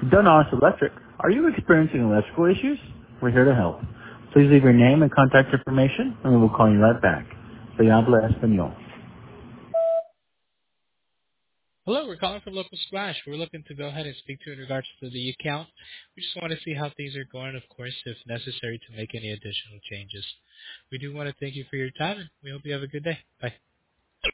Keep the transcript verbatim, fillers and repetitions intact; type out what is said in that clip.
Donos Electric, are you experiencing electrical issues? We're here to help. Please leave your name and contact information, and we will call you right back. Se habla español. Hello, we're calling from Local Splash. We're looking to go ahead and speak to you in regards to the account. We just want to see how things are going, of course, if necessary, to make any additional changes. We do want to thank you for your time, and we hope you have a good day. Bye.